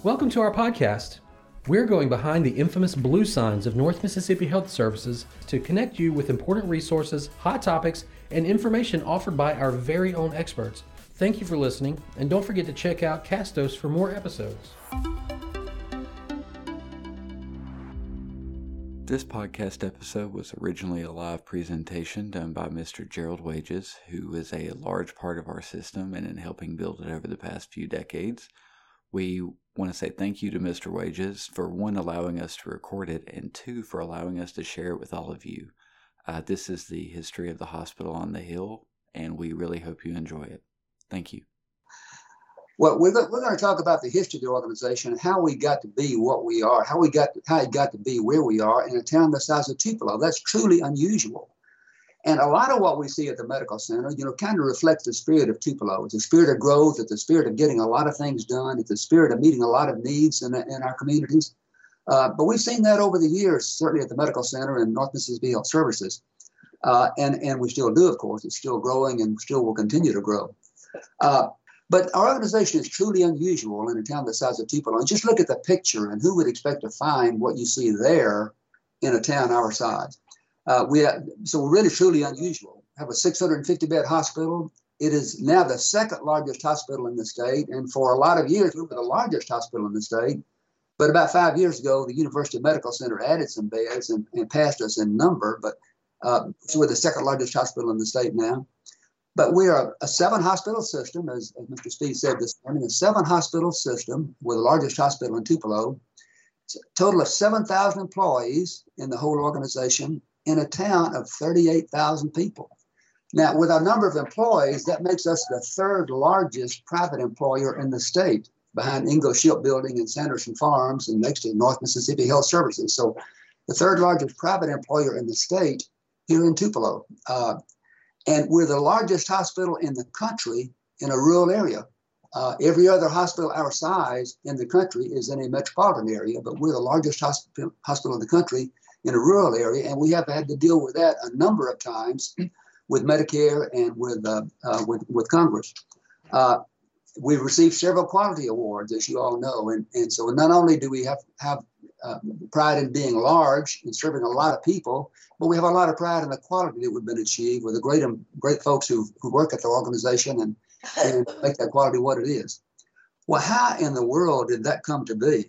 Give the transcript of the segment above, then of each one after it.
Welcome to our podcast. We're going behind the infamous blue signs of North Mississippi Health Services to connect you with important resources, hot topics, and information offered by our very own experts. Thank you for listening, and don't forget to check out Castos for more episodes. This podcast episode was originally a live presentation done by Mr. Gerald Wages, who is a large part of our system and in helping build it over the past few decades. We want to say thank you to Mr. Wages for, one, allowing us to record it, and two, for allowing us to share it with all of you. This is the history of the hospital on the Hill, and we really hope you enjoy it. Thank you. Well, we're going to talk about the history of the organization and how we got to be what we are, how it got to be where we are in a town the size of Tupelo. That's truly unusual. And a lot of what we see at the medical center, kind of reflects the spirit of Tupelo. It's the spirit of growth. It's the spirit of getting a lot of things done. It's the spirit of meeting a lot of needs in our communities. But we've seen that over the years, certainly at the medical center and North Mississippi Health Services. And we still do, of course. It's still growing and still will continue to grow. But our organization is truly unusual in a town the size of Tupelo. And just look at the picture, and who would expect to find what you see there in a town our size? So we're really truly unusual. We have a 650-bed hospital. It is now the second largest hospital in the state. And for a lot of years, we were the largest hospital in the state. But about 5 years ago, the University Medical Center added some beds and passed us in number. But so we're the second largest hospital in the state now. But we are a 7-hospital system, as Mr. Speed said this morning, a 7-hospital system. We're the largest hospital in Tupelo. It's a total of 7,000 employees in the whole organization in a town of 38,000 people. Now, with our number of employees, that makes us the third largest private employer in the state, behind Ingo Shipbuilding and Sanderson Farms and next to North Mississippi Health Services. So the third largest private employer in the state here in Tupelo. And we're the largest hospital in the country in a rural area. Every other hospital our size in the country is in a metropolitan area, but we're the largest hospital in the country in a rural area, and we have had to deal with that a number of times with Medicare and with Congress. We've received several quality awards, as you all know, and so not only do we have pride in being large and serving a lot of people, but we have a lot of pride in the quality that we've been achieved with the great folks who work at the organization and make that quality what it is. Well, how in the world did that come to be?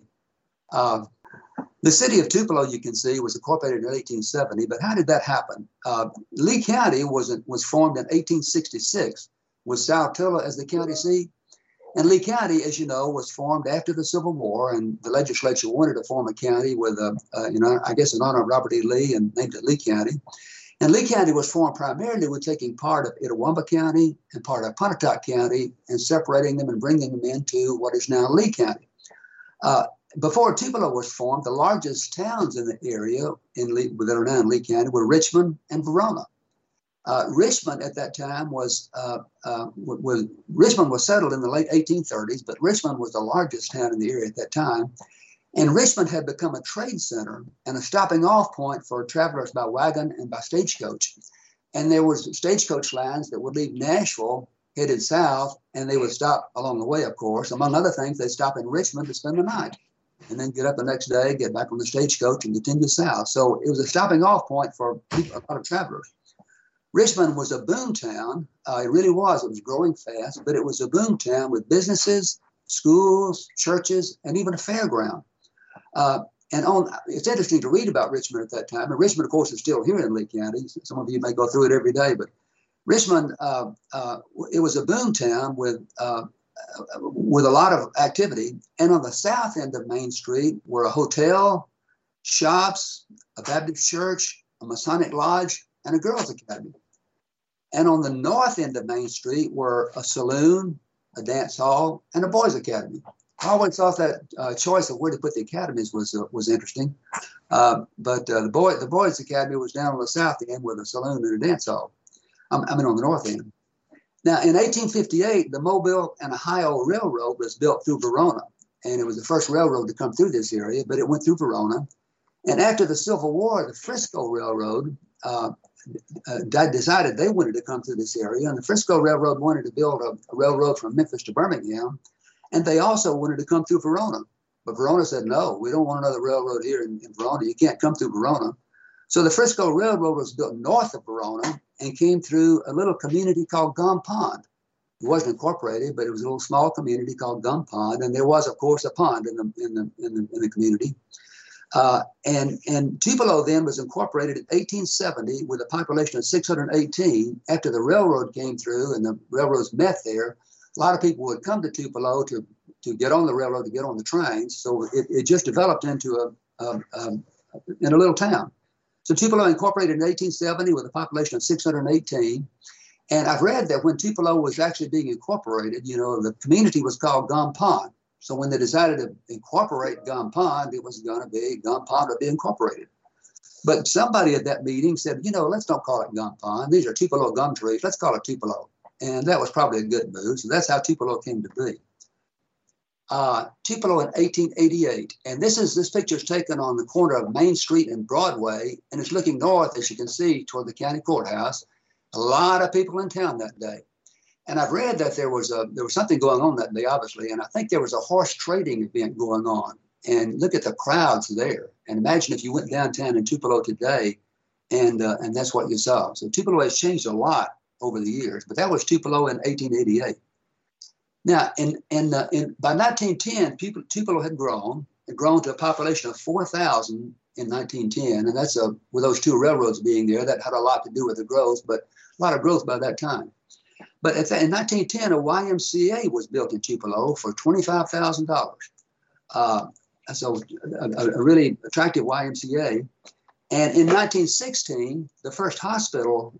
The city of Tupelo, you can see, was incorporated in 1870, but how did that happen? Lee County was formed in 1866 with Saltillo as the county seat. And Lee County, as you know, was formed after the Civil War, and the legislature wanted to form a county with, I guess, in honor of Robert E. Lee, and named it Lee County. And Lee County was formed primarily with taking part of Itawamba County and part of Pontotoc County and separating them and bringing them into what is now Lee County. Before Tupelo was formed, the largest towns in the area that are now in Lee County were Richmond and Verona. Richmond at that time was settled in the late 1830s, but Richmond was the largest town in the area at that time. And Richmond had become a trade center and a stopping off point for travelers by wagon and by stagecoach. And there was stagecoach lines that would leave Nashville headed south, and they would stop along the way, of course. Among other things, they'd stop in Richmond to spend the night and then get up the next day, get back on the stagecoach and continue south. So it was a stopping off point for a lot of travelers. Richmond was a boom town. It really was. It was growing fast, but it was a boom town with businesses, schools, churches, and even a fairground. It's interesting to read about Richmond at that time. And Richmond, of course, is still here in Lee County. Some of you may go through it every day, but Richmond, it was a boom town with a lot of activity. And on the south end of Main Street were a hotel, shops, a Baptist church, a Masonic lodge, and a girls' academy. And on the north end of Main Street were a saloon, a dance hall, and a boys' academy. I always thought that choice of where to put the academies was interesting. But the boys' academy was down on the south end with a saloon and a dance hall. On the north end. Now, in 1858, the Mobile and Ohio Railroad was built through Verona, and it was the first railroad to come through this area, but it went through Verona. And after the Civil War, the Frisco Railroad decided they wanted to come through this area, and the Frisco Railroad wanted to build a railroad from Memphis to Birmingham, and they also wanted to come through Verona. But Verona said, no, we don't want another railroad here in Verona. You can't come through Verona. So the Frisco Railroad was built north of Verona and came through a little community called Gum Pond. It wasn't incorporated, but it was a little small community called Gum Pond, and there was, of course, a pond in the community. And Tupelo then was incorporated in 1870 with a population of 618. After the railroad came through and the railroads met there, a lot of people would come to Tupelo to get on the railroad, to get on the trains. So it just developed into in a little town. So Tupelo incorporated in 1870 with a population of 618. And I've read that when Tupelo was actually being incorporated, the community was called Gum Pond. So when they decided to incorporate Gum Pond, it was going to be Gum Pond would be incorporated. But somebody at that meeting said, let's don't call it Gum Pond. These are Tupelo gum trees. Let's call it Tupelo. And that was probably a good move. So that's how Tupelo came to be. Tupelo in 1888. And this picture is taken on the corner of Main Street and Broadway, and it's looking north, as you can see, toward the county courthouse. A lot of people in town that day. And I've read that there was something going on that day, obviously, and I think there was a horse trading event going on. And look at the crowds there. And imagine if you went downtown in Tupelo today, and that's what you saw. So Tupelo has changed a lot over the years, but that was Tupelo in 1888. Now, by 1910, Tupelo had grown to a population of 4,000 in 1910, and that's with those two railroads being there, that had a lot to do with the growth, but a lot of growth by that time. But in 1910, a YMCA was built in Tupelo for $25,000. So a really attractive YMCA. And in 1916, the first hospital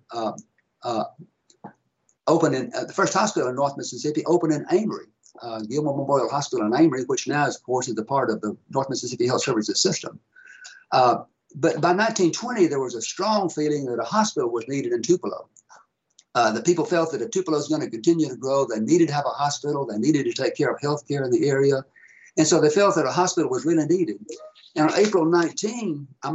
opened the first hospital in North Mississippi opened in Amory, Gilmore Memorial Hospital in Amory, which now, of course, is a part of the North Mississippi Health Services system. But by 1920, there was a strong feeling that a hospital was needed in Tupelo. The people felt that if Tupelo was going to continue to grow, they needed to have a hospital. They needed to take care of health care in the area. And so they felt that a hospital was really needed. And on April 29 of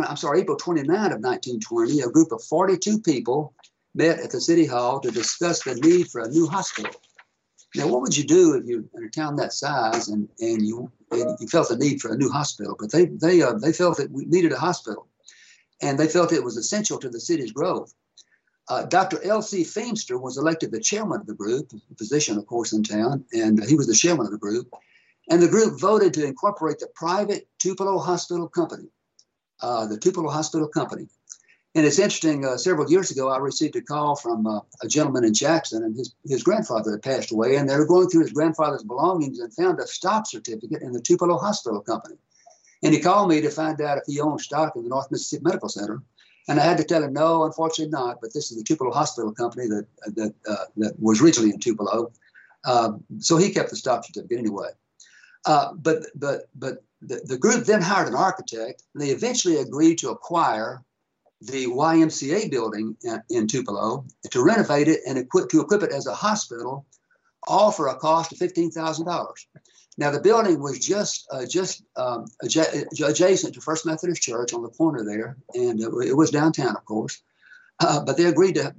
1920, a group of 42 people met at the City Hall to discuss the need for a new hospital. Now, what would you do if you're in a town that size and you felt the need for a new hospital? But they felt that we needed a hospital, and they felt it was essential to the city's growth. Dr. L.C. Feimster was elected the chairman of the group, a position, of course, in town, and he was the chairman of the group. And the group voted to incorporate the private Tupelo Hospital Company, the Tupelo Hospital Company. And it's interesting, several years ago, I received a call from a gentleman in Jackson, and his grandfather had passed away, and they were going through his grandfather's belongings and found a stock certificate in the Tupelo Hospital Company. And he called me to find out if he owned stock in the North Mississippi Medical Center. And I had to tell him, no, unfortunately not, but this is the Tupelo Hospital Company that was originally in Tupelo. So he kept the stock certificate anyway. But the group then hired an architect, and they eventually agreed to acquire the YMCA building in Tupelo, to renovate it and equip it as a hospital, all for a cost of $15,000. Now, the building was just adjacent to First Methodist Church on the corner there, and it was downtown, of course. But they agreed to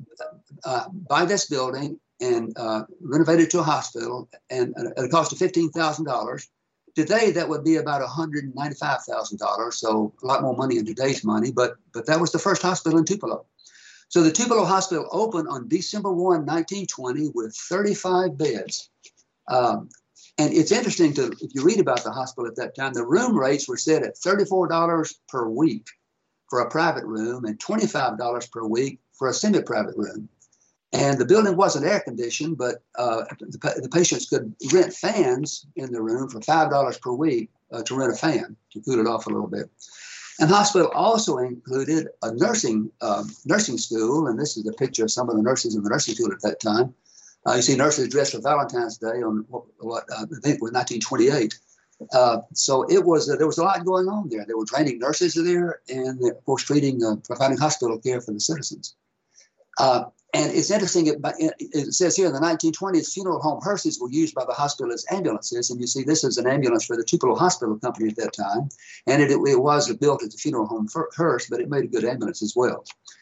buy this building and renovate it to a hospital, and at a cost of $15,000. Today, that would be about $195,000, so a lot more money in today's money, but that was the first hospital in Tupelo. So the Tupelo Hospital opened on December 1, 1920, with 35 beds. And it's interesting if you read about the hospital at that time, the room rates were set at $34 per week for a private room and $25 per week for a semi-private room. And the building wasn't air conditioned, but the patients could rent fans in the room for $5 per week to rent a fan to cool it off a little bit. And the hospital also included a nursing school, and this is a picture of some of the nurses in the nursing school at that time. You see nurses dressed for Valentine's Day on what I think was 1928. So there was a lot going on there. They were training nurses there, and of course providing hospital care for the citizens. And it's interesting, it says here in the 1920s, funeral home hearses were used by the hospital as ambulances. And you see this is an ambulance for the Tupelo Hospital Company at that time. And it was built as a funeral home hearse, but it made a good ambulance as well.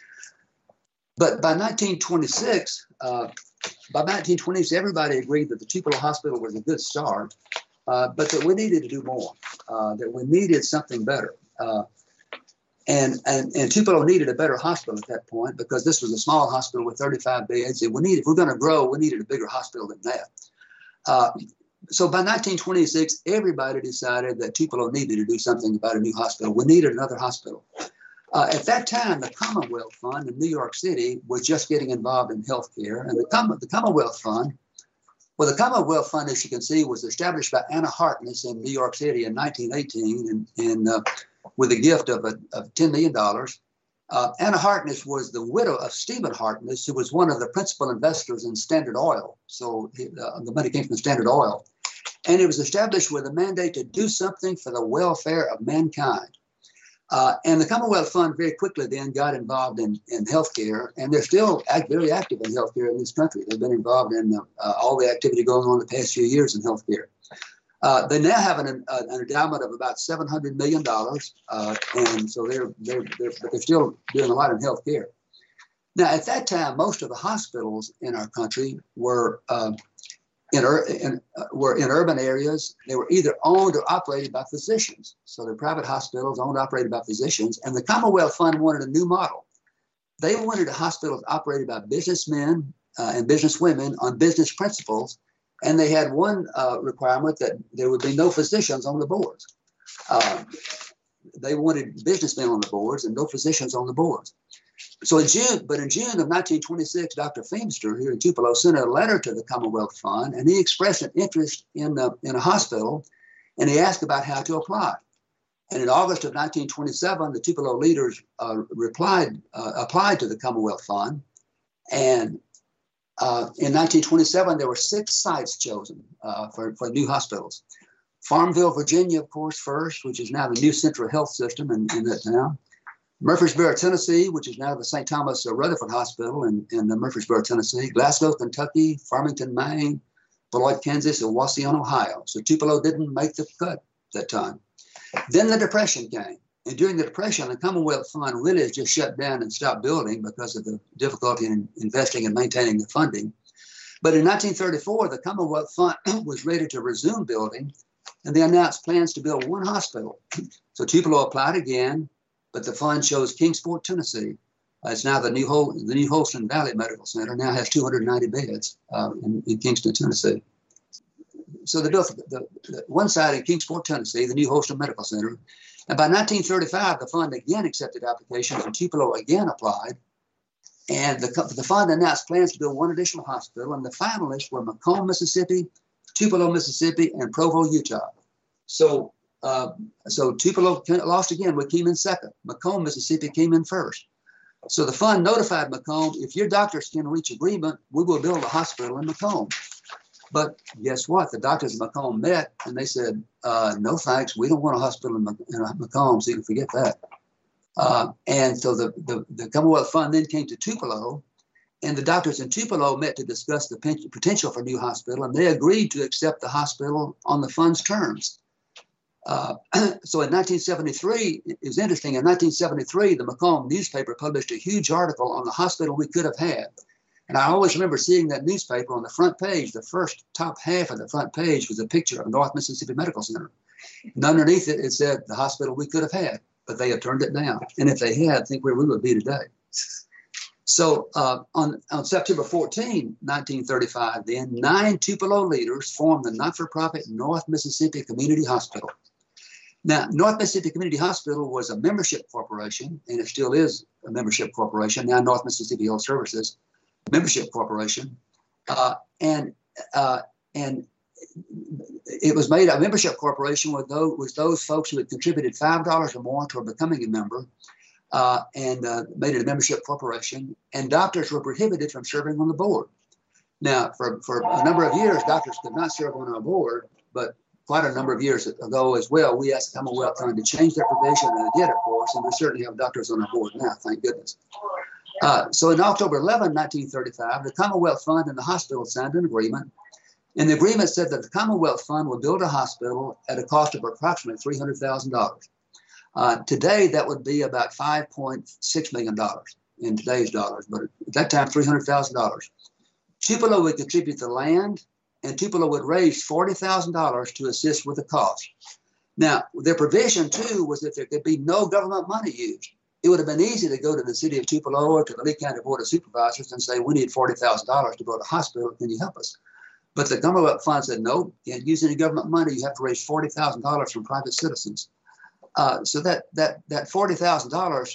But by 1926, everybody agreed that the Tupelo Hospital was a good start. but that we needed to do more, that we needed something better. And Tupelo needed a better hospital at that point because this was a small hospital with 35 beds. And if we're going to grow, we needed a bigger hospital than that. So by 1926, everybody decided that Tupelo needed to do something about a new hospital. We needed another hospital. At that time, the Commonwealth Fund in New York City was just getting involved in healthcare. And the Commonwealth Fund, the Commonwealth Fund, as you can see, was established by Anna Harkness in New York City in 1918 and with a gift of $10 million. Anna Harkness was the widow of Stephen Harkness, who was one of the principal investors in Standard Oil. So the money came from Standard Oil. And it was established with a mandate to do something for the welfare of mankind. And the Commonwealth Fund very quickly then got involved in healthcare, and they're still very active in healthcare in this country. They've been involved in all the activity going on the past few years in healthcare. They now have an endowment of about $700 million, and so they're still doing a lot in healthcare. Now, at that time, most of the hospitals in our country were in urban areas. They were either owned or operated by physicians. So they're private hospitals owned and operated by physicians. And the Commonwealth Fund wanted a new model. They wanted hospitals operated by businessmen and businesswomen on business principles. And they had one requirement that there would be no physicians on the boards. They wanted businessmen on the boards and no physicians on the boards. So in June of 1926, Dr. Feimster here in Tupelo sent a letter to the Commonwealth Fund, and he expressed an interest in a hospital, and he asked about how to apply. And in August of 1927, the Tupelo leaders applied to the Commonwealth Fund, and in 1927 there were 6 sites chosen for new hospitals. Farmville, Virginia, of course, first, which is now the new Central Health System in that town. Murfreesboro, Tennessee, which is now the St. Thomas Rutherford Hospital in Murfreesboro, Tennessee. Glasgow, Kentucky. Farmington, Maine. Beloit, Kansas, and Wauseon, Ohio. So Tupelo didn't make the cut that time. Then the Depression came. And during the Depression, the Commonwealth Fund really just shut down and stopped building because of the difficulty in investing and maintaining the funding. But in 1934, the Commonwealth Fund was ready to resume building, and they announced plans to build one hospital. So Tupelo applied again, but the fund chose Kingsport, Tennessee. It's now the new Holston Valley Medical Center, now has 290 beds in Kingston, Tennessee. So they built the one site in Kingsport, Tennessee, the new Holston Medical Center. And by 1935, the fund again accepted applications, and Tupelo again applied. And the fund announced plans to build one additional hospital, and the finalists were Macomb, Mississippi, Tupelo, Mississippi, and Provo, Utah. So Tupelo lost again. We came in second. Macomb, Mississippi came in first. So the fund notified Macomb, if your doctors can reach agreement, we will build a hospital in Macomb. But guess what? The doctors in Macomb met, and they said, no thanks, we don't want a hospital in Macomb, so you can forget that. And so the Commonwealth Fund then came to Tupelo, and the doctors in Tupelo met to discuss the potential for a new hospital, and they agreed to accept the hospital on the fund's terms. So in 1973, it was interesting. In 1973, the Macomb newspaper published a huge article on the hospital we could have had. And I always remember seeing that newspaper on the front page. The first top half of the front page was a picture of North Mississippi Medical Center. And underneath it, it said the hospital we could have had, but they had turned it down. And if they had, think where we would be today. So on September 14, 1935, then 9 Tupelo leaders formed the not-for-profit North Mississippi Community Hospital. Now, North Mississippi Community Hospital was a membership corporation, and it still is a membership corporation, now North Mississippi Health Services Membership Corporation. And it was made a membership corporation with those folks who had contributed $5 or more toward becoming a member, and made it a membership corporation. And doctors were prohibited from serving on the board. Now, for a number of years, doctors could not serve on our board, but quite a number of years ago as well, we asked the Commonwealth Fund to change that provision, and it did, of course, and we certainly have doctors on our board now, thank goodness. So in October 11, 1935, the Commonwealth Fund and the hospital signed an agreement, and the agreement said that the Commonwealth Fund would build a hospital at a cost of approximately $300,000. Today, that would be about $5.6 million in today's dollars, but at that time, $300,000. Tupelo would contribute the land, and Tupelo would raise $40,000 to assist with the cost. Now, their provision, too, was that there could be no government money used. It would have been easy to go to the city of Tupelo or to the Lee County Board of Supervisors and say, we need $40,000 to build a hospital. Can you help us? But the Commonwealth Fund said, no, you can't use any government money. You have to raise $40,000 from private citizens. So that $40,000,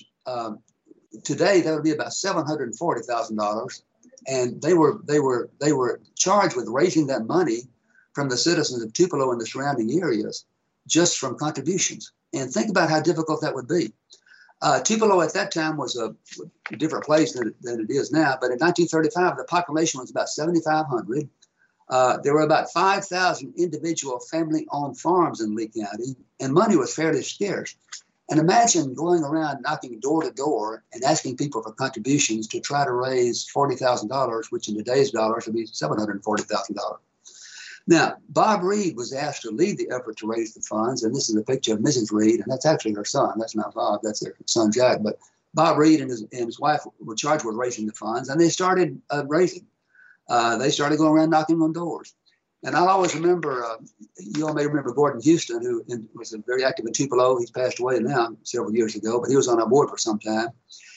today, that would be about $740,000. And they were charged with raising that money from the citizens of Tupelo and the surrounding areas just from contributions. And think about how difficult that would be. Tupelo at that time was a different place than it is now. But in 1935, the population was about 7,500. There were about 5,000 individual family-owned farms in Lee County, and money was fairly scarce. And imagine going around knocking door to door and asking people for contributions to try to raise $40,000, which in today's dollars would be $740,000. Now, Bob Reed was asked to lead the effort to raise the funds, and this is a picture of Mrs. Reed, and that's actually her son. That's not Bob, that's their son Jack. But Bob Reed and his wife were charged with raising the funds, and they started raising. They started going around knocking on doors. And I'll always remember, you all may remember Gordon Houston, who was very active in Tupelo. He's passed away now several years ago, but he was on our board for some time.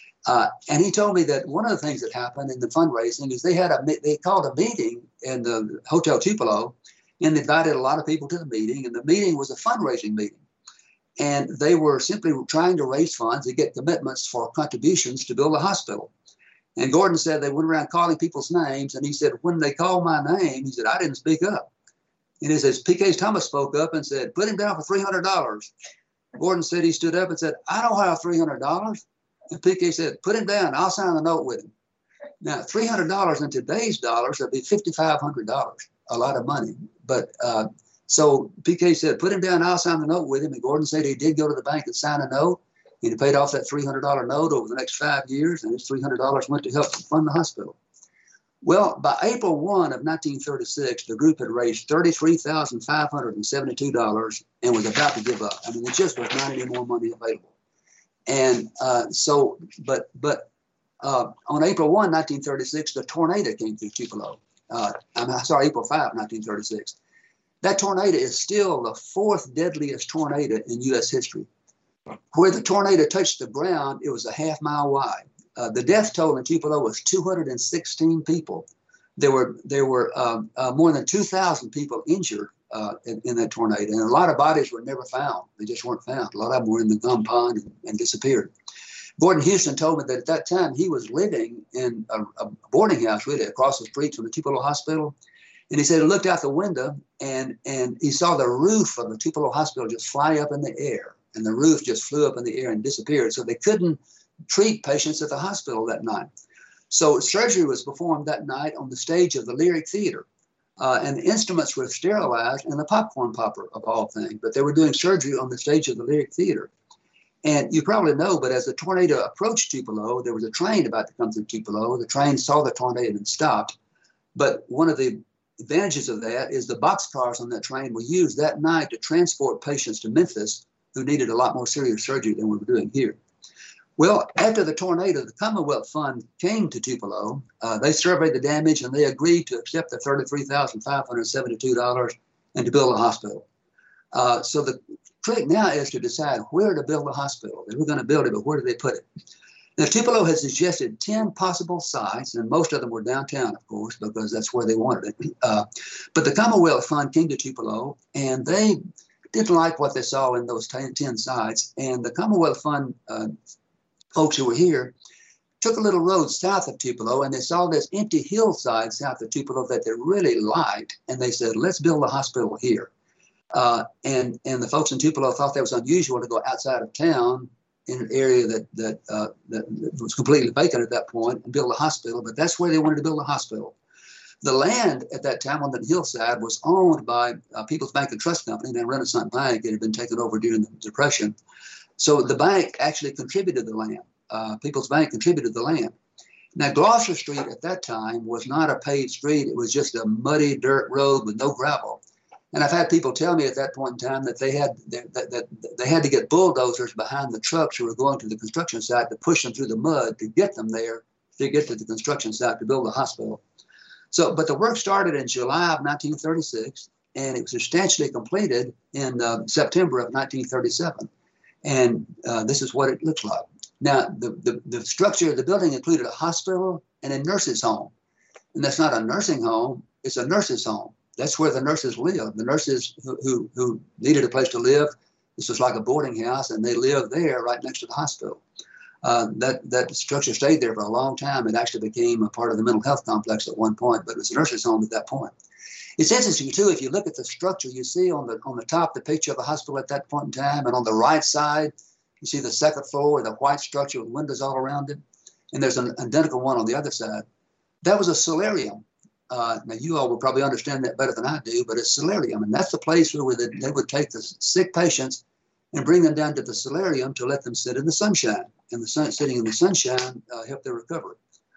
And he told me that one of the things that happened in the fundraising is they called a meeting in the Hotel Tupelo and invited a lot of people to the meeting. And the meeting was a fundraising meeting. And they were simply trying to raise funds to get commitments for contributions to build a hospital. And Gordon said they went around calling people's names. And he said, when they called my name, he said, I didn't speak up. And he says, P.K. Thomas spoke up and said, put him down for $300. Gordon said he stood up and said, I don't have $300. And P.K. said, put him down. I'll sign the note with him. Now, $300 in today's dollars would be $5,500, a lot of money. But so P.K. said, put him down. I'll sign the note with him. And Gordon said he did go to the bank and sign a note. And he paid off that $300 note over the next 5 years. And his $300 went to help fund the hospital. Well, by April 1 of 1936, the group had raised $33,572 and was about to give up. I mean, there just was not any more money available. And on April 1, 1936, the tornado came through Tupelo. April 5, 1936. That tornado is still the fourth deadliest tornado in U.S. history. Where the tornado touched the ground, it was a half-mile wide. The death toll in Tupelo was 216 people. There were more than 2,000 people injured in that tornado, and a lot of bodies were never found. They just weren't found. A lot of them were in the gum pond and disappeared. Gordon Houston told me that at that time he was living in a boarding house really across the street from the Tupelo Hospital. And he said he looked out the window and he saw the roof of the Tupelo Hospital just fly up in the air. And the roof just flew up in the air and disappeared. So they couldn't treat patients at the hospital that night. So surgery was performed that night on the stage of the Lyric Theater. And the instruments were sterilized and the popcorn popper of all things. But they were doing surgery on the stage of the Lyric Theater. And you probably know, but as the tornado approached Tupelo, there was a train about to come through Tupelo. The train saw the tornado and stopped. But one of the advantages of that is the boxcars on that train were used that night to transport patients to Memphis who needed a lot more serious surgery than we were doing here. Well, after the tornado, the Commonwealth Fund came to Tupelo. They surveyed the damage and they agreed to accept the $33,572 and to build a hospital. So the trick now is to decide where to build a hospital. They were going to build it, but where do they put it? Now, Tupelo has suggested 10 possible sites, and most of them were downtown, of course, because that's where they wanted it. But the Commonwealth Fund came to Tupelo, and they didn't like what they saw in those 10 sites. And the Commonwealth Fund folks who were here took a little road south of Tupelo, and they saw this empty hillside south of Tupelo that they really liked. And they said, let's build a hospital here. And the folks in Tupelo thought that was unusual to go outside of town in an area that was completely vacant at that point and build a hospital. But that's where they wanted to build a hospital. The land at that time on the hillside was owned by People's Bank and Trust Company, and Renaissance Bank. It had been taken over during the Depression. So the bank actually contributed the land. People's Bank contributed the land. Now, Gloucester Street at that time was not a paved street. It was just a muddy dirt road with no gravel. And I've had people tell me at that point in time that they had to get bulldozers behind the trucks who were going to the construction site to push them through the mud to get them there, to get to the construction site to build a hospital. So, but the work started in July of 1936, and it was substantially completed in September of 1937. And this is what it looks like. Now, the structure of the building included a hospital and a nurses' home. And that's not a nursing home, it's a nurses' home. That's where the nurses live. The nurses who needed a place to live, this was like a boarding house, and they lived there right next to the hospital. That structure stayed there for a long time. It actually became a part of the mental health complex at one point, but it was a nurses' home at that point. It's interesting, too, if you look at the structure, you see on the top the picture of the hospital at that point in time, and on the right side, you see the second floor with a white structure with windows all around it, and there's an identical one on the other side. That was a solarium. Now, you all will probably understand that better than I do, but it's solarium, and that's the place where they would take the sick patients and bring them down to the solarium to let them sit in the sunshine. And sitting in the sunshine helped their recovery.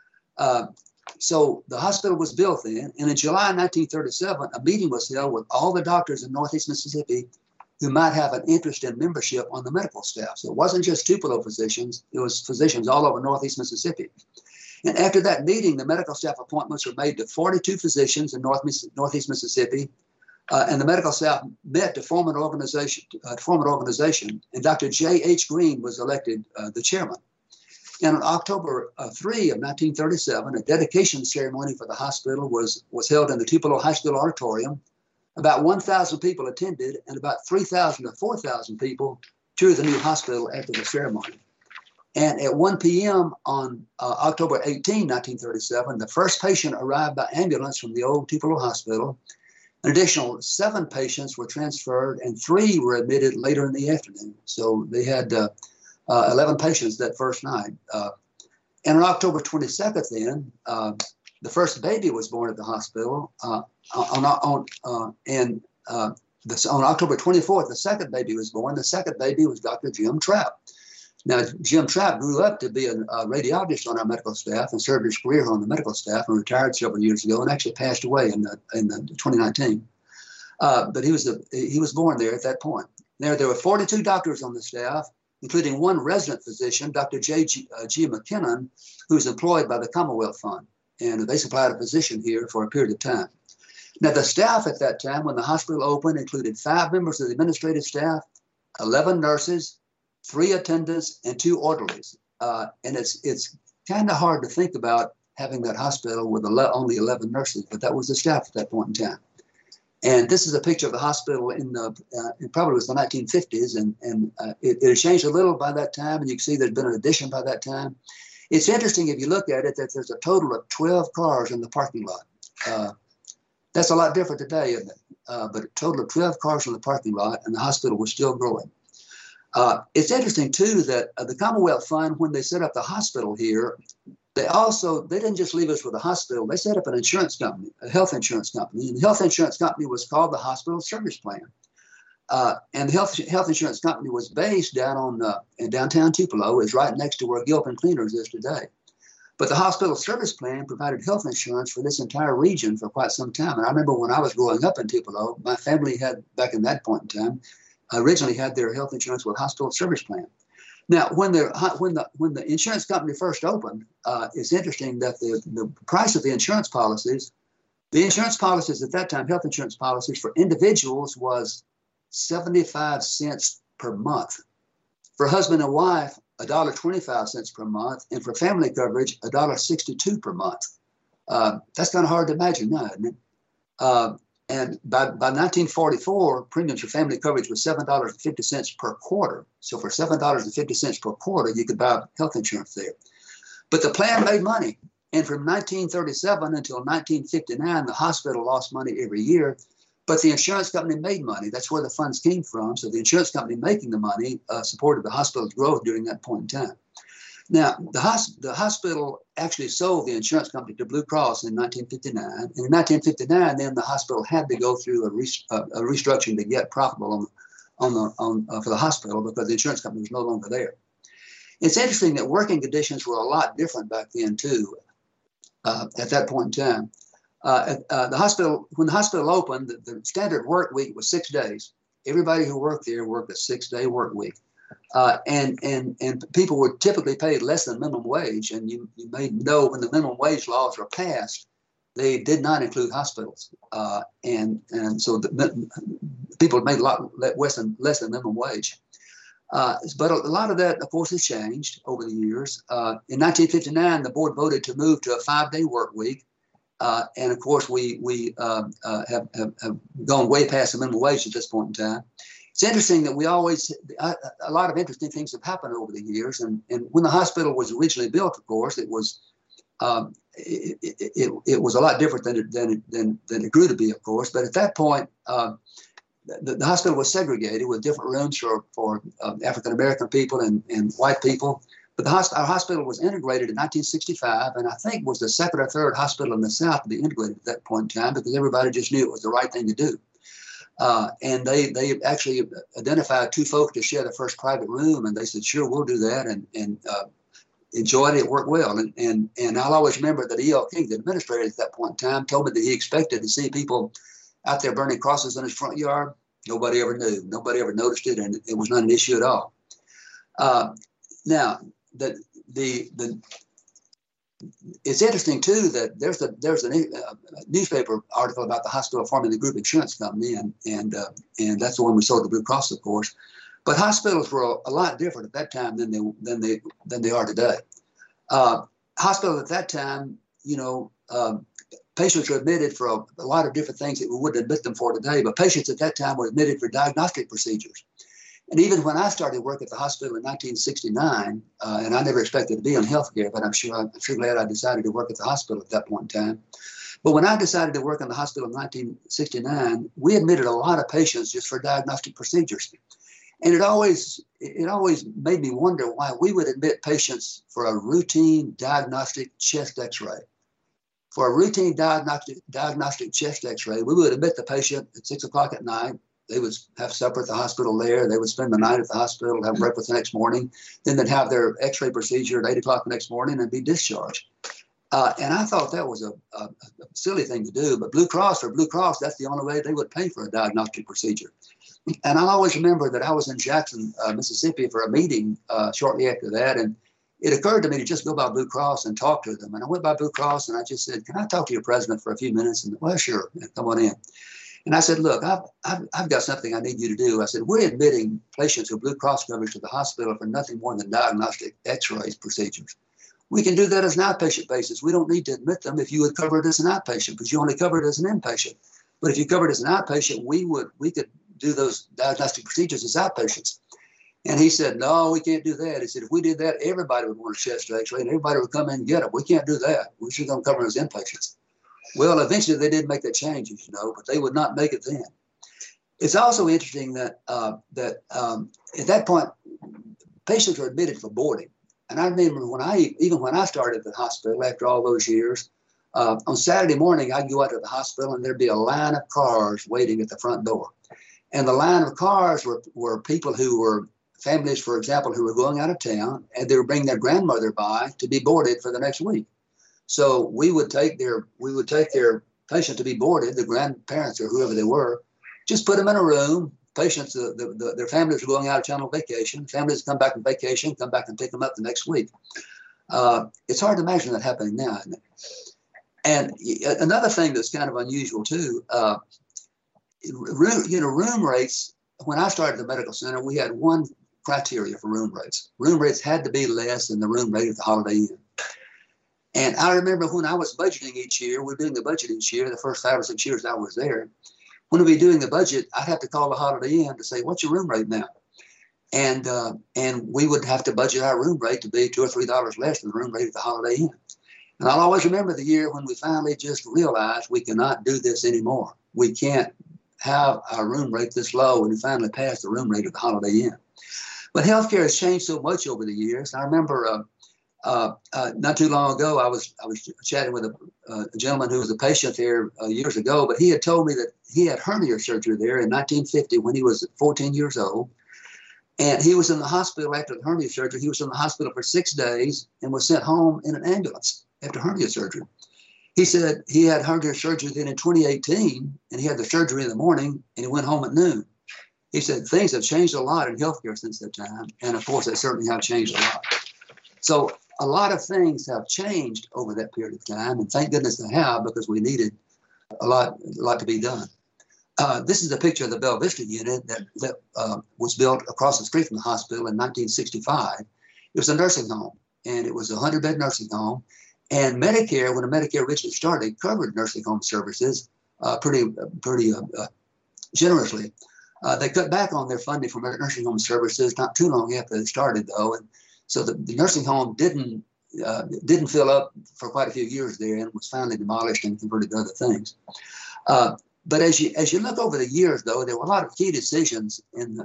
So the hospital was built then, and in July 1937, a meeting was held with all the doctors in Northeast Mississippi who might have an interest in membership on the medical staff. So it wasn't just Tupelo physicians, it was physicians all over Northeast Mississippi. And after that meeting, the medical staff appointments were made to 42 physicians in Northeast Mississippi, and the medical staff met to form an organization, and Dr. J.H. Green was elected the chairman. And on October 3 of 1937, a dedication ceremony for the hospital was held in the Tupelo High School auditorium. About 1,000 people attended, and about 3,000 to 4,000 people toured the new hospital after the ceremony. And at 1 p.m. on October 18, 1937, the first patient arrived by ambulance from the old Tupelo Hospital. An additional 7 patients were transferred, and 3 were admitted later in the afternoon. So they had 11 patients that first night. And on October 22nd, then, the first baby was born at the hospital. On October 24th, the second baby was born. The second baby was Dr. Jim Trapp. Now, Jim Trapp grew up to be a radiologist on our medical staff and served his career on the medical staff and retired several years ago and actually passed away in 2019. But he was born there at that point. There were 42 doctors on the staff, including one resident physician, Dr. J.G. McKinnon, who was employed by the Commonwealth Fund. And they supplied a physician here for a period of time. Now, the staff at that time, when the hospital opened, included 5 members of the administrative staff, 11 nurses, 3 attendants, and 2 orderlies. And it's kind of hard to think about having that hospital with only 11 nurses, but that was the staff at that point in time. And this is a picture of the hospital it probably was the 1950s, and it had changed a little by that time, and you can see there's been an addition by that time. It's interesting if you look at it that there's a total of 12 cars in the parking lot. That's a lot different today, isn't it? But a total of 12 cars in the parking lot, and the hospital was still growing. It's interesting, too, that the Commonwealth Fund, when they set up the hospital here, they didn't just leave us with a hospital. They set up an insurance company, a health insurance company. And the health insurance company was called the Hospital Service Plan. And the health insurance company was based down in downtown Tupelo. It's right next to where Gilpin Cleaners is today. But the Hospital Service Plan provided health insurance for this entire region for quite some time. And I remember when I was growing up in Tupelo, my family had, back in that point in time, originally had their health insurance with Hospital Service Plan. Now, when the insurance company first opened, it's interesting that the price of the insurance policies at that time, health insurance policies for individuals was 75 cents per month. For husband and wife, $1.25 per month, and for family coverage, $1.62 per month. That's kind of hard to imagine now, isn't it? And by 1944, premiums for family coverage was $7.50 per quarter. So for $7.50 per quarter, you could buy health insurance there. But the plan made money. And from 1937 until 1959, the hospital lost money every year. But the insurance company made money. That's where the funds came from. So the insurance company making the money supported the hospital's growth during that point in time. Now, the hospital actually sold the insurance company to Blue Cross in 1959. And in 1959, then the hospital had to go through a restructuring to get profitable for the hospital because the insurance company was no longer there. It's interesting that working conditions were a lot different back then, too, at that point in time. When the hospital opened, the standard work week was 6 days. Everybody who worked there worked a 6-day work week. And people were typically paid less than minimum wage. And you may know when the minimum wage laws were passed, they did not include hospitals, and so people made a lot less than minimum wage. But a lot of that, of course, has changed over the years. In 1959, the board voted to move to a 5-day work week. And of course, we have gone way past the minimum wage at this point in time. It's interesting that a lot of interesting things have happened over the years. And when the hospital was originally built, of course, it was it was a lot different than it grew to be, of course. But at that point, the hospital was segregated with different rooms for African American people and white people. But our hospital was integrated in 1965, and I think was the second or third hospital in the South to be integrated at that point in time, because everybody just knew it was the right thing to do. And they actually identified 2 folks to share the first private room, and they said, "Sure, we'll do that," and enjoyed it. It worked well. And I'll always remember that E.L. King, the administrator at that point in time, told me that he expected to see people out there burning crosses in his front yard. Nobody ever knew. Nobody ever noticed it, and it was not an issue at all. Now, it's interesting too that there's a newspaper article about the hospital forming the group insurance company, and that's the one we sold to Blue Cross, of course. But hospitals were a lot different at that time than they are today. Hospitals at that time, patients were admitted for a lot of different things that we wouldn't admit them for today. But patients at that time were admitted for diagnostic procedures. And even when I started work at the hospital in 1969, and I never expected to be in healthcare, but I'm sure glad I decided to work at the hospital at that point in time. But when I decided to work in the hospital in 1969, we admitted a lot of patients just for diagnostic procedures. And it always made me wonder why we would admit patients for a routine diagnostic chest X-ray. For a routine diagnostic chest X-ray, we would admit the patient at 6 o'clock at night. They would have supper at the hospital there. They would spend the night at the hospital, have breakfast the next morning. Then they'd have their X-ray procedure at 8 o'clock the next morning and be discharged. And I thought that was a silly thing to do. But Blue Cross, that's the only way they would pay for a diagnostic procedure. And I'll always remember that I was in Jackson, Mississippi for a meeting shortly after that. And it occurred to me to just go by Blue Cross and talk to them. And I went by Blue Cross and I just said, "Can I talk to your president for a few minutes?" And, "Well, sure, come on in." And I said, "Look, I've got something I need you to do." I said, "We're admitting patients who Blue Cross covers to the hospital for nothing more than diagnostic X-rays procedures. We can do that as an outpatient basis. We don't need to admit them if you would cover it as an outpatient, because you only cover it as an inpatient. But if you cover it as an outpatient, we could do those diagnostic procedures as outpatients." And he said, "No, we can't do that." He said, "If we did that, everybody would want a chest X-ray and everybody would come in and get them. We can't do that. We're just going to cover them as inpatients." Well, eventually they did make that change, as you know, but they would not make it then. It's also interesting that at that point, patients were admitted for boarding. And I remember even when I started at the hospital after all those years, on Saturday morning, I'd go out to the hospital and there'd be a line of cars waiting at the front door. And the line of cars were people who were families, for example, who were going out of town, and they would bring their grandmother by to be boarded for the next week. So we would take their patient to be boarded, the grandparents or whoever they were, just put them in a room. Patients, their families were going out of town on vacation. Families come back from vacation, come back and pick them up the next week. It's hard to imagine that happening now, isn't it? And another thing that's kind of unusual too, room rates. When I started the medical center, we had one criteria for room rates. Room rates had to be less than the room rate at the Holiday Inn. And I remember when I was budgeting each year, we're doing the budget each year, the first 5 or 6 years I was there. When we'd be doing the budget, I'd have to call the Holiday Inn to say, "What's your room rate now?" And we would have to budget our room rate to be $2 or $3 less than the room rate at the Holiday Inn. And I'll always remember the year when we finally just realized we cannot do this anymore. We can't have our room rate this low when we finally passed the room rate at the Holiday Inn. But healthcare has changed so much over the years. I remember not too long ago, I was chatting with a gentleman who was a patient there years ago, but he had told me that he had hernia surgery there in 1950 when he was 14 years old. And he was in the hospital after the hernia surgery. He was in the hospital for 6 days and was sent home in an ambulance after hernia surgery. He said he had hernia surgery then in 2018, and he had the surgery in the morning, and he went home at noon. He said things have changed a lot in healthcare since that time, and of course, they certainly have changed a lot. So a lot of things have changed over that period of time, and thank goodness they have, because we needed a lot to be done. This is a picture of the Bella Vista unit that was built across the street from the hospital in 1965. It was a nursing home, and it was a 100-bed nursing home. And Medicare, when the Medicare originally started, covered nursing home services pretty generously. They cut back on their funding for nursing home services not too long after they started, though, and so the nursing home didn't fill up for quite a few years there, and was finally demolished and converted to other things. But as you look over the years, though, there were a lot of key decisions in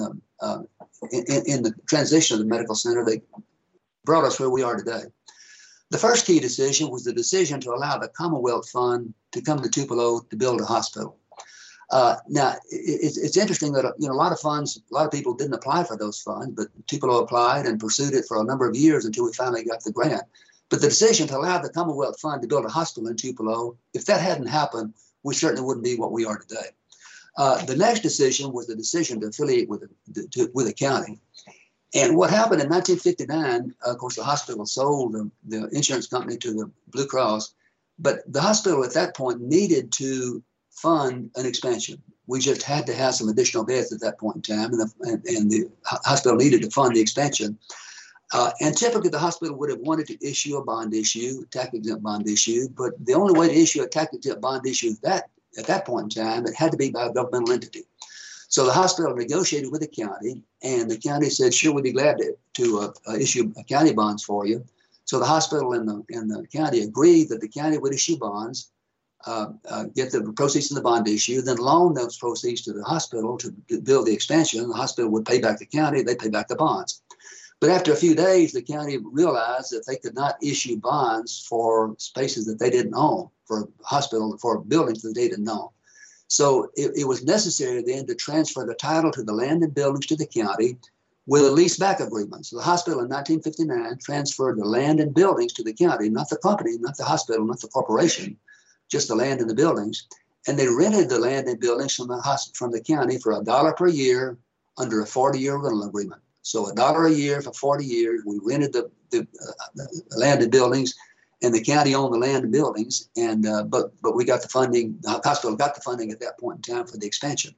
the transition of the medical center that brought us where we are today. The first key decision was the decision to allow the Commonwealth Fund to come to Tupelo to build a hospital. Now, it's interesting that a lot of people didn't apply for those funds, but Tupelo applied and pursued it for a number of years until we finally got the grant. But the decision to allow the Commonwealth Fund to build a hospital in Tupelo, if that hadn't happened, we certainly wouldn't be what we are today. The next decision was the decision to affiliate with a county. And what happened in 1959, of course, the hospital sold the insurance company to the Blue Cross, but the hospital at that point needed to fund an expansion. We just had to have some additional beds at that point in time, and the hospital needed to fund the expansion. And typically the hospital would have wanted to issue a bond issue, tax-exempt bond issue, but the only way to issue a tax-exempt bond issue at that point in time, it had to be by a governmental entity. So the hospital negotiated with the county, and the county said, sure, we'd be glad to issue county bonds for you. So the hospital and the county agreed that the county would issue bonds, get the proceeds from the bond issue, then loan those proceeds to the hospital to build the expansion. The hospital would pay back the county, they pay back the bonds. But after a few days, the county realized that they could not issue bonds for spaces that they didn't own, for hospital, for buildings that they didn't own. So it was necessary then to transfer the title to the land and buildings to the county with a lease back agreement. So the hospital in 1959 transferred the land and buildings to the county, not the company, not the hospital, not the corporation, just the land and the buildings. And they rented the land and buildings from the county for $1 per year under a 40-year rental agreement. So $1 a year for 40 years. We rented the land and buildings, and the county owned the land and buildings. And but we got the funding. The hospital got the funding at that point in time for the expansion.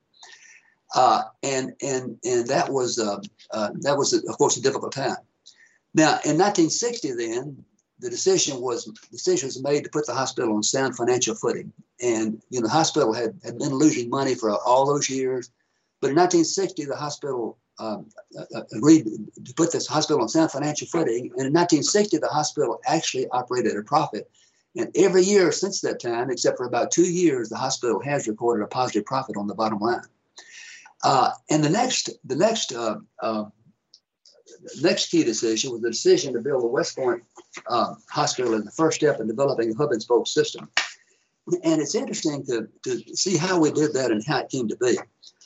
And that was of course a difficult time. Now in 1960, then the decision was made to put the hospital on sound financial footing. And the hospital had been losing money for all those years, but in 1960 the hospital agreed to put this hospital on sound financial footing. And in 1960 the hospital actually operated at a profit. And every year since that time, except for about 2 years, the hospital has recorded a positive profit on the bottom line. And the next key decision was the decision to build the West Point Hospital as the first step in developing a hub and spoke system. And it's interesting to see how we did that and how it came to be.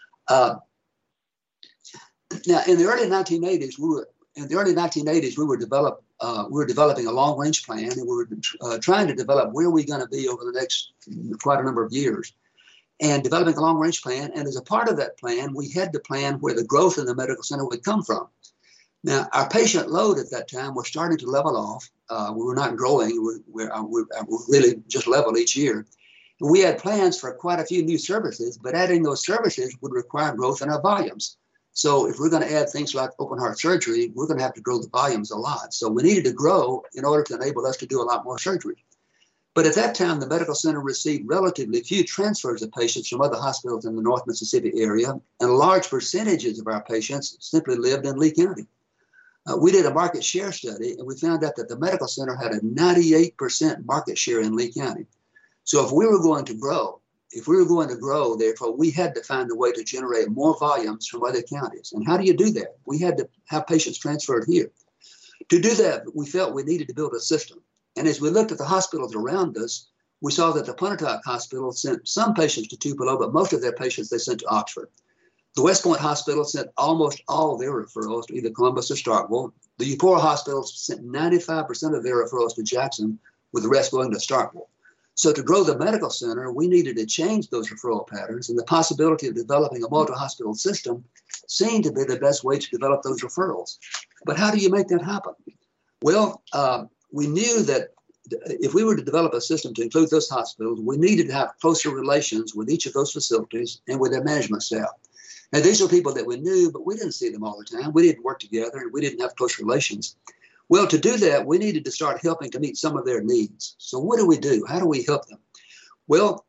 Now, in the early 1980s, we were developing a long-range plan, and we were trying to develop where we're going to be over the next quite a number of years, and developing a long-range plan. And as a part of that plan, we had to plan where the growth in the medical center would come from. Now, our patient load at that time was starting to level off. We were not growing. We're really just level each year. And we had plans for quite a few new services, but adding those services would require growth in our volumes. So if we're going to add things like open heart surgery, we're going to have to grow the volumes a lot. So we needed to grow in order to enable us to do a lot more surgery. But at that time, the medical center received relatively few transfers of patients from other hospitals in the North Mississippi area, and large percentages of our patients simply lived in Lee County. We did a market share study, and we found out that the medical center had a 98% market share in Lee County. So if we were going to grow, therefore, we had to find a way to generate more volumes from other counties. And how do you do that? We had to have patients transferred here. To do that, we felt we needed to build a system. And as we looked at the hospitals around us, we saw that the Pontotoc Hospital sent some patients to Tupelo, but most of their patients they sent to Oxford. The West Point Hospital sent almost all of their referrals to either Columbus or Starkville. The Eupora Hospital sent 95% of their referrals to Jackson, with the rest going to Starkville. So to grow the medical center, we needed to change those referral patterns, and the possibility of developing a multi-hospital system seemed to be the best way to develop those referrals. But how do you make that happen? Well, we knew that if we were to develop a system to include those hospitals, we needed to have closer relations with each of those facilities and with their management staff. Now, these were people that we knew, but we didn't see them all the time. We didn't work together, and we didn't have close relations. Well, to do that, we needed to start helping to meet some of their needs. So what do we do? How do we help them? Well,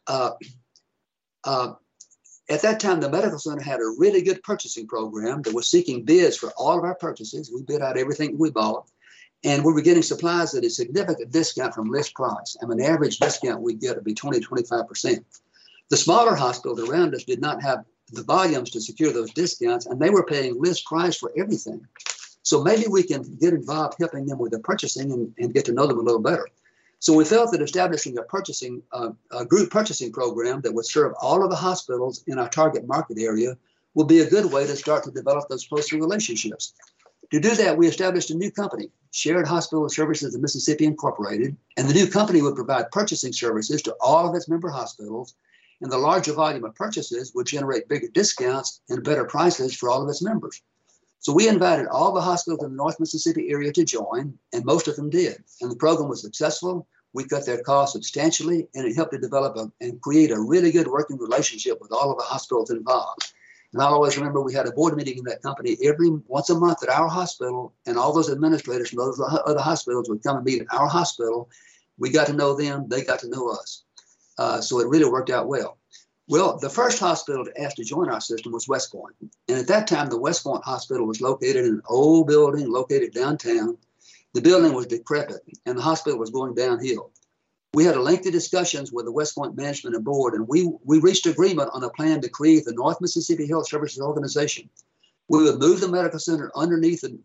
at that time, the medical center had a really good purchasing program that was seeking bids for all of our purchases. We bid out everything we bought, and we were getting supplies at a significant discount from list price. I mean, the average discount we'd get would be 20, 25%. The smaller hospitals around us did not have the volumes to secure those discounts, and they were paying list price for everything. So maybe we can get involved helping them with the purchasing and get to know them a little better. So we felt that establishing a group purchasing program that would serve all of the hospitals in our target market area would be a good way to start to develop those closer relationships. To do that, we established a new company, Shared Hospital Services of Mississippi Incorporated, and the new company would provide purchasing services to all of its member hospitals, and the larger volume of purchases would generate bigger discounts and better prices for all of its members. So we invited all the hospitals in the North Mississippi area to join, and most of them did. And the program was successful. We cut their costs substantially, and it helped to develop and create a really good working relationship with all of the hospitals involved. And I'll always remember we had a board meeting in that company once a month at our hospital, and all those administrators from those other hospitals would come and meet at our hospital. We got to know them, they got to know us. So it really worked out well. Well, the first hospital to ask to join our system was West Point. And at that time, the West Point Hospital was located in an old building located downtown. The building was decrepit, and the hospital was going downhill. We had a lengthy discussions with the West Point management and board, and we reached agreement on a plan to create the North Mississippi Health Services Organization. We would move the medical center underneath the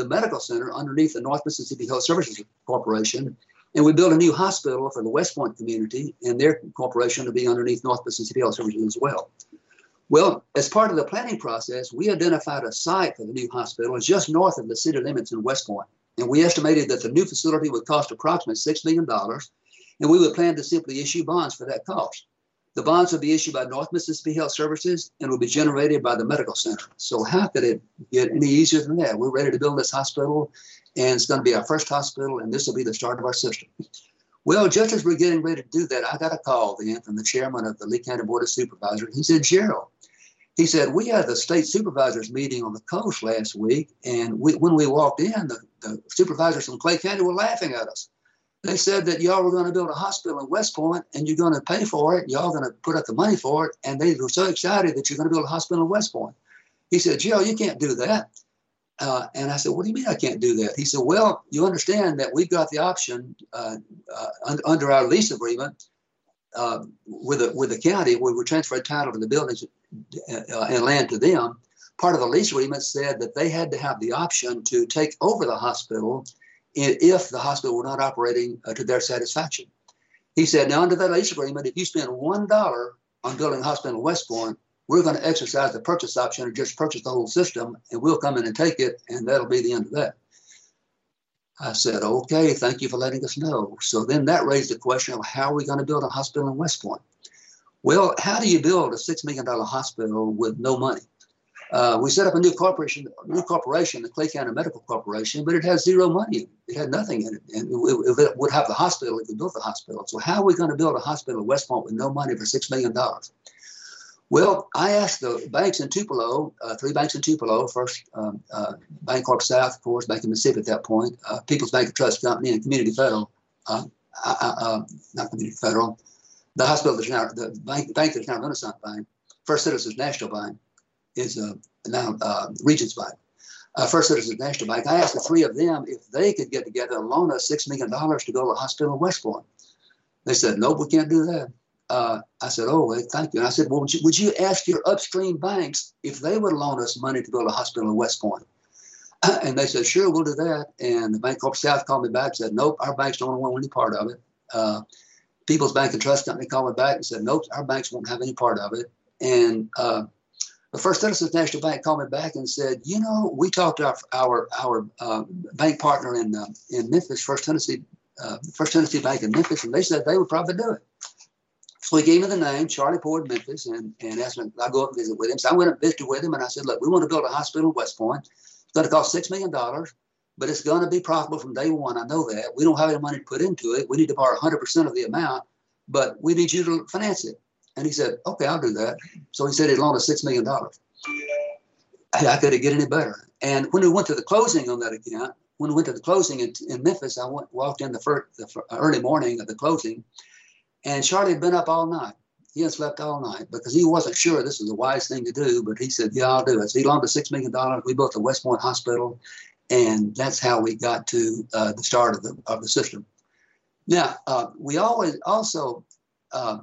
North Mississippi Health Services Corporation, and we built a new hospital for the West Point community and their corporation to be underneath North Mississippi Health Services as well. Well, as part of the planning process, we identified a site for the new hospital just north of the city limits in West Point. And we estimated that the new facility would cost approximately $6 million, and we would plan to simply issue bonds for that cost. The bonds would be issued by North Mississippi Health Services and will be generated by the medical center. So how could it get any easier than that? We're ready to build this hospital, and it's going to be our first hospital, and this will be the start of our system. Well, just as we're getting ready to do that, I got a call then from the chairman of the Lee County Board of Supervisors. He said, Gerald, he said, we had the state supervisors meeting on the coast last week, and when we walked in, the supervisors from Clay County were laughing at us. They said that y'all were going to build a hospital in West Point, and you're going to pay for it, y'all going to put up the money for it, and they were so excited that you're going to build a hospital in West Point. He said, Gerald, you can't do that. And I said, what do you mean I can't do that? He said, well, you understand that we've got the option under our lease agreement with the county, where we transferred title to the buildings and land to them. Part of the lease agreement said that they had to have the option to take over the hospital if the hospital were not operating to their satisfaction. He said, now under that lease agreement, if you spend $1 on building a hospital in West Point, we're going to exercise the purchase option and just purchase the whole system, and we'll come in and take it, and that'll be the end of that. I said, okay, thank you for letting us know. So then that raised the question of how are we going to build a hospital in West Point? Well, how do you build a $6 million hospital with no money? We set up a new corporation, the Clay County Medical Corporation, but it has zero money. It had nothing in it, and it would have the hospital if we built the hospital. So how are we going to build a hospital in West Point with no money for $6 million? Well, I asked the banks in Tupelo, 3 banks in Tupelo, first Bancorp South, of course, Bank of Mississippi at that point, People's Bank and Trust Company, and Community Federal, not Community Federal, the hospital that's now, the bank that's now Renaissance Bank, First Citizens National Bank is now Regions Bank. First Citizens National Bank, I asked the 3 of them if they could get together and loan us $6 million to build a hospital in West Point. They said, nope, we can't do that. I said, oh, well, thank you. And I said, well, would you ask your upstream banks if they would loan us money to build a hospital in West Point? And they said, sure, we'll do that. And the Bancorp South called me back and said, nope, our banks don't want any part of it. People's Bank and Trust Company called me back and said, nope, our banks won't have any part of it. And the First Citizens National Bank called me back and said, you know, we talked to our bank partner in Memphis, First Tennessee Bank in Memphis, and they said they would probably do it. So he gave me the name, Charlie Poor in Memphis, and asked me if I'd go up and visit with him. So I went and visited with him, and I said, look, we want to build a hospital in West Point. It's going to cost $6 million. but it's going to be profitable from day one. I know that. We don't have any money to put into it. We need to borrow 100% of the amount, but we need you to finance it. And he said, okay, I'll do that. So he said he'd loan us $6 million. I couldn't get any better. And when we went to the closing on that account, when we went to the closing in Memphis, I walked in the early morning of the closing, and Charlie had been up all night. He had slept all night because he wasn't sure this was the wise thing to do, but he said, yeah, I'll do it. So he loaned us $6 million. We built the West Point Hospital, and that's how we got to the start of the system. Now, we always also at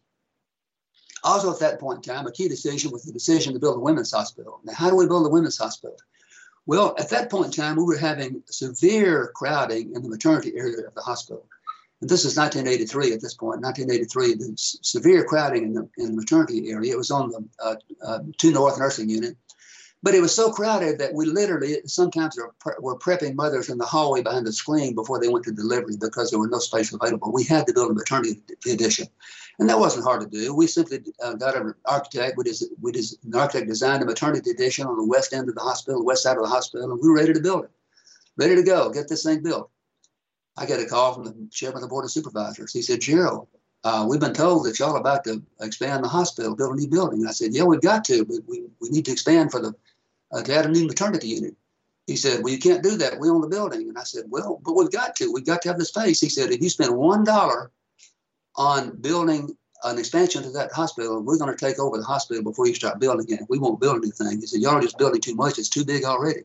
that point in time, a key decision was the decision to build a women's hospital. Now, how do we build a women's hospital? Well, at that point in time, we were having severe crowding in the maternity area of the hospital. And this is 1983 at this point. 1983, the severe crowding in the maternity area. It was on the 2 North nursing unit. But it was so crowded that we literally sometimes were prepping mothers in the hallway behind the screen before they went to delivery because there was no space available. We had to build a maternity addition. And that wasn't hard to do. We simply got an architect. An architect designed a maternity addition on the west end of the hospital, the west side of the hospital, and we were ready to build it. Ready to go, get this thing built. I got a call from the chairman of the board of supervisors. He said, Gerald, we've been told that y'all about to expand the hospital, build a new building. And I said, yeah, we've got to, but we need to expand for to add a new maternity unit. He said, well, you can't do that. We own the building. And I said, well, but we've got to. We've got to have the space. He said, if you spend $1 on building an expansion to that hospital, we're going to take over the hospital before you start building it. We won't build anything. He said, y'all are just building too much. It's too big already.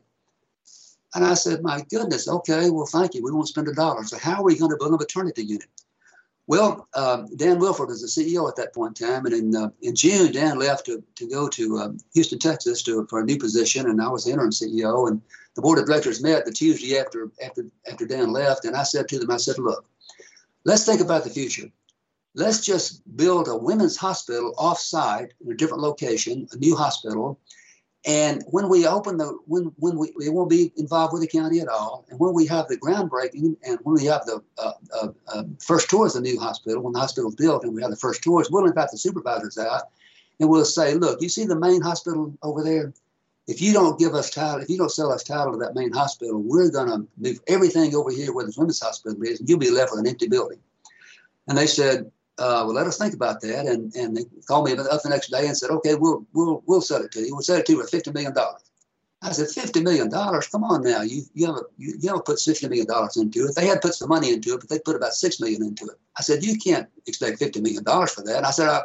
And I said, my goodness, okay, well, thank you. We won't spend $1. So how are we going to build a maternity unit? Well, Dan Wilford was the CEO at that point in time. And in June, Dan left to go to Houston, Texas for a new position. And I was the interim CEO. And the board of directors met the Tuesday after Dan left. And I said to them, I said, look, let's think about the future. Let's just build a women's hospital off-site in a different location, a new hospital. And when we open we won't be involved with the county at all. And when we have the groundbreaking and when we have the first tours of the new hospital, when the hospital's built and we have the first tours, we'll invite the supervisors out and we'll say, look, you see the main hospital over there? If you don't give us title, if you don't sell us title to that main hospital, we're going to move everything over here where the women's hospital is, and you'll be left with an empty building. And they said, well, let us think about that. And they called me up the next day and said, okay, we'll sell it to you. We'll sell it to you for $50 million. I said, $50 million? Come on now. You haven't put $60 million into it. They had put some money into it, but they put about $6 million into it. I said, you can't expect $50 million for that. And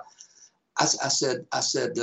I said,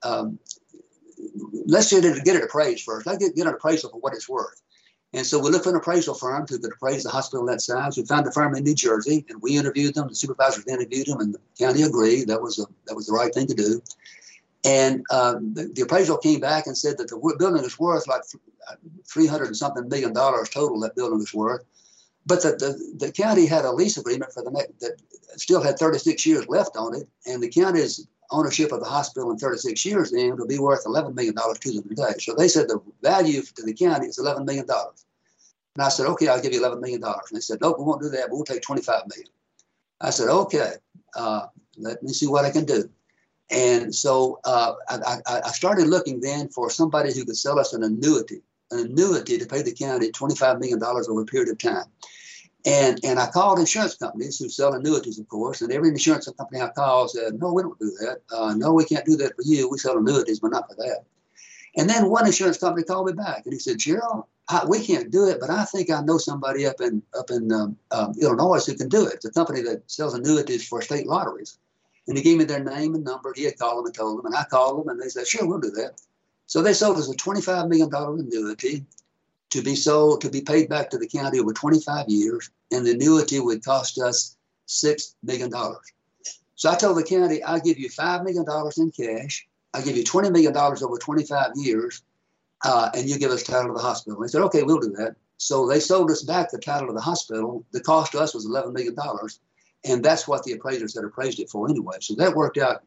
let's get it appraised first. Let's get an appraisal for what it's worth. And so we looked for an appraisal firm who could appraise the hospital that size. We found the firm in New Jersey, and we interviewed them. The supervisors interviewed them, and the county agreed that was the right thing to do. And the appraisal came back and said that the building is worth like $300 and something million total. That building is worth, but that the county had a lease agreement for that still had 36 years left on it, and the county's ownership of the hospital in 36 years then will be worth $11 million to them today. So they said the value to the county is $11 million. And I said, okay, I'll give you $11 million. And they said, nope, we won't do that. We'll take $25 million. I said, okay, let me see what I can do. And so I started looking then for somebody who could sell us an annuity to pay the county $25 million over a period of time. And I called insurance companies who sell annuities, of course, and every insurance company I called said, no, we don't do that. No, we can't do that for you. We sell annuities, but not for that. And then one insurance company called me back, and he said, Gerald, we can't do it, but I think I know somebody up in Illinois who can do it. It's a company that sells annuities for state lotteries. And he gave me their name and number. He had called them and told them, and I called them, and they said, sure, we'll do that. So they sold us a $25 million annuity to be paid back to the county over 25 years, and the annuity would cost us $6 million. So I told the county, I'll give you $5 million in cash, I'll give you $20 million over 25 years, and you give us title to the hospital. They said, okay, we'll do that. So they sold us back the title of the hospital. The cost to us was $11 million, and that's what the appraisers had appraised it for anyway. So that worked out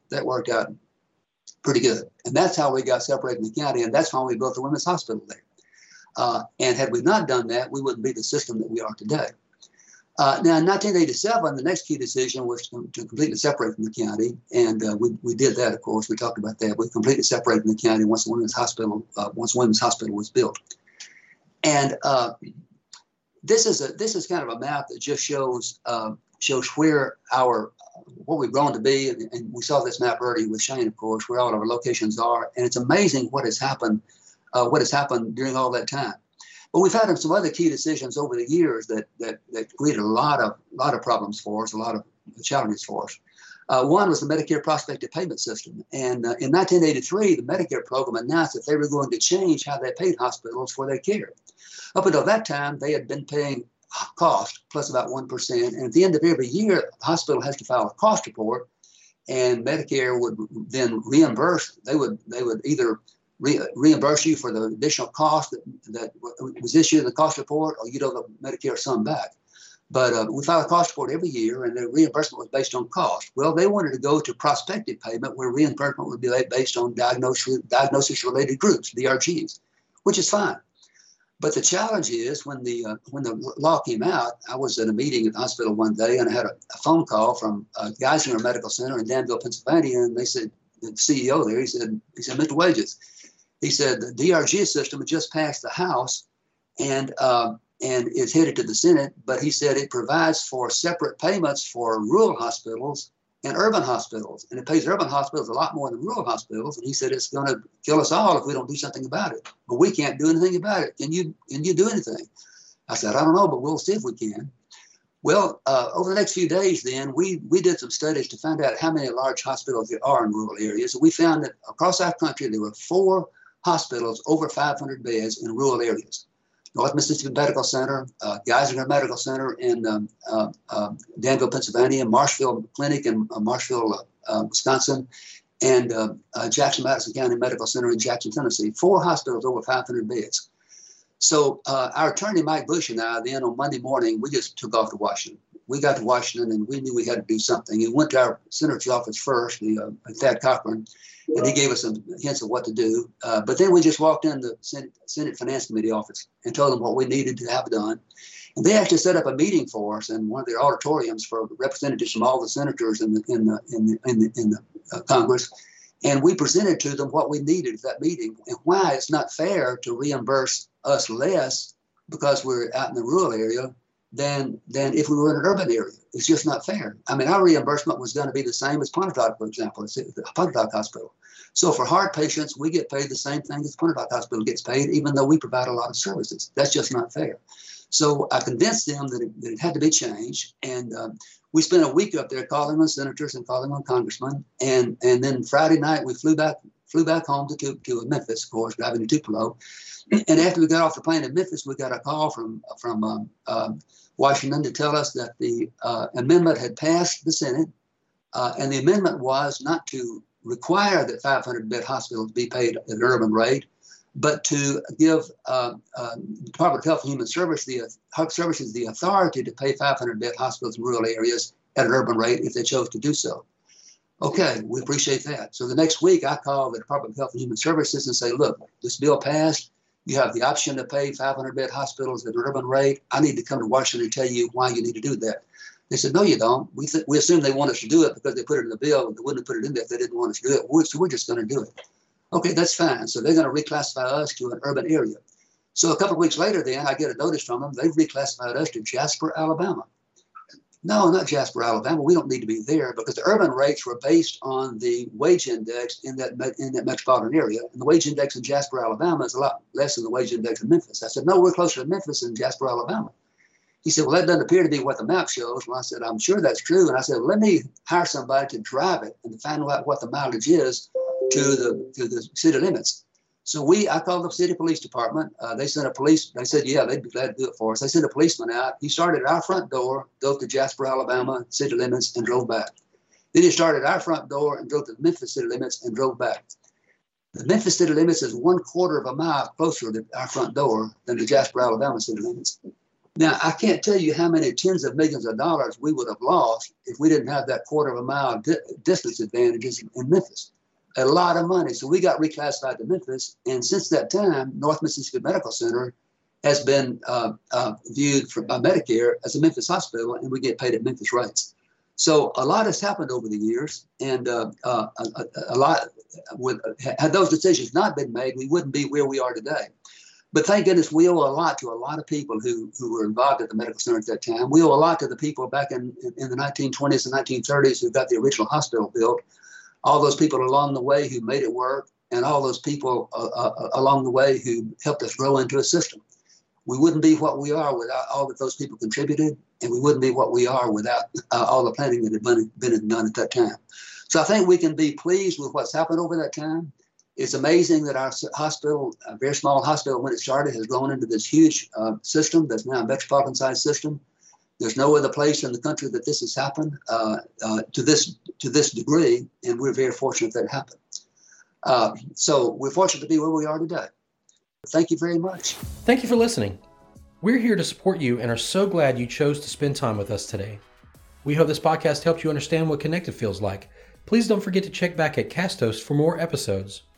pretty good. And that's how we got separated from the county, and that's how we built the women's hospital there. And had we not done that, we wouldn't be the system that we are today. Now, in 1987, the next key decision was to completely separate from the county, and we did that. Of course, we talked about that. We completely separated from the county once the women's hospital was built. And this is kind of a map that just shows where what we've grown to be, and we saw this map earlier with Shane, of course, where all of our locations are, and it's amazing what has happened during all that time. But we've had some other key decisions over the years that created a lot of problems for us, a lot of challenges for us. One was the Medicare prospective payment system. And in 1983, the Medicare program announced that they were going to change how they paid hospitals for their care. Up until that time, they had been paying cost plus about 1%. And at the end of every year, the hospital has to file a cost report, and Medicare would then reimburse. They would either reimburse you for the additional cost that was issued in the cost report, or you'd owe the Medicare sum back. But we filed a cost report every year, and the reimbursement was based on cost. Well, they wanted to go to prospective payment, where reimbursement would be based on diagnosis-related groups, DRGs, which is fine. But the challenge is when the law came out, I was at a meeting at the hospital one day, and I had a phone call from Geisinger Medical Center in Danville, Pennsylvania, and they said, the CEO there, he said, Mr. Wages, he said the DRG system had just passed the House, and it's headed to the Senate, but he said it provides for separate payments for rural hospitals and urban hospitals, and it pays urban hospitals a lot more than rural hospitals. And he said it's going to kill us all if we don't do something about it. But we can't do anything about it. Can you do anything? I said, I don't know, but we'll see if we can. Well, over the next few days, then we did some studies to find out how many large hospitals there are in rural areas. And we found that across our country there were 4 hospitals over 500 beds in rural areas. North Mississippi Medical Center, Geisinger Medical Center in Danville, Pennsylvania, Marshfield Clinic in Marshfield, Wisconsin, and Jackson-Madison County Medical Center in Jackson, Tennessee. 4 hospitals over 500 beds. So our attorney, Mike Bush, and I, then on Monday morning, we just took off to Washington. We got to Washington, and we knew we had to do something. We went to our senator's office first, Thad Cochran, and he gave us some hints of what to do. But then we just walked in the Senate Finance Committee office and told them what we needed to have done. And they actually set up a meeting for us in one of their auditoriums for representatives from all the senators in the Congress. And we presented to them what we needed at that meeting and why it's not fair to reimburse us less because we're out in the rural area than if we were in an urban area. It's just not fair. I mean, our reimbursement was going to be the same as Pontotoc, for example, the Pontotoc Hospital. So for heart patients, we get paid the same thing as Pontotoc Hospital gets paid, even though we provide a lot of services. That's just not fair. So I convinced them that it had to be changed. And we spent a week up there calling on senators and calling on congressmen. And then Friday night, we flew back home to Memphis, of course, driving to Tupelo. And after we got off the plane in Memphis, we got a call from Washington to tell us that the amendment had passed the Senate, and the amendment was not to require that 500-bed hospitals be paid at an urban rate, but to give Department of Health and Human Services the authority to pay 500-bed hospitals in rural areas at an urban rate if they chose to do so. Okay, we appreciate that. So the next week, I called the Department of Health and Human Services and say, look, this bill passed. You have the option to pay 500-bed hospitals at an urban rate. I need to come to Washington and tell you why you need to do that. They said, no, you don't. We assume they want us to do it because they put it in the bill. They wouldn't have put it in there if they didn't want us to do it. So we're just going to do it. Okay, that's fine. So they're going to reclassify us to an urban area. So a couple of weeks later, then, I get a notice from them. They've reclassified us to Jasper, Alabama. No, not Jasper, Alabama. We don't need to be there because the urban rates were based on the wage index in that metropolitan area. And the wage index in Jasper, Alabama is a lot less than the wage index in Memphis. I said, no, we're closer to Memphis than Jasper, Alabama. He said, well, that doesn't appear to be what the map shows. Well, I said, I'm sure that's true. And I said, well, let me hire somebody to drive it and to find out what the mileage is to the city limits. So I called the city police department. They sent a police. They said, yeah, they'd be glad to do it for us. They sent a policeman out. He started at our front door, drove to Jasper, Alabama, city limits, and drove back. Then he started at our front door and drove to the Memphis city limits and drove back. The Memphis city limits is 1/4 of a mile closer to our front door than the Jasper, Alabama city limits. Now, I can't tell you how many tens of millions of dollars we would have lost if we didn't have that 1/4 of a mile distance advantages in Memphis. A lot of money. So we got reclassified to Memphis. And since that time, North Mississippi Medical Center has been viewed by Medicare as a Memphis hospital, and we get paid at Memphis rates. So a lot has happened over the years. And a lot, had those decisions not been made, we wouldn't be where we are today. But thank goodness we owe a lot to a lot of people who were involved at the medical center at that time. We owe a lot to the people back in the 1920s and 1930s who got the original hospital built, all those people along the way who made it work, and all those people along the way who helped us grow into a system. We wouldn't be what we are without all that those people contributed, and we wouldn't be what we are without all the planning that had been done at that time. So I think we can be pleased with what's happened over that time. It's amazing that our hospital, a very small hospital when it started, has grown into this huge system that's now a metropolitan-sized system. There's no other place in the country that this has happened to this degree, and we're very fortunate that it happened. So we're fortunate to be where we are today. Thank you very much. Thank you for listening. We're here to support you and are so glad you chose to spend time with us today. We hope this podcast helped you understand what connected feels like. Please don't forget to check back at Castos for more episodes.